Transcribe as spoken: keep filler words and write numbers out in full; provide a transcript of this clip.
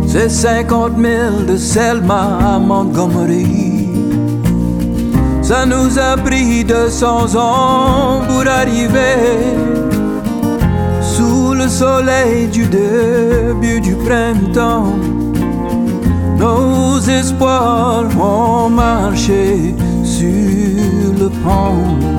C'est cinquante milles de Selma à Montgomery. Ça nous a pris deux cents ans pour arriver sous le soleil du début du printemps. Nos espoirs ont marché sur le pont.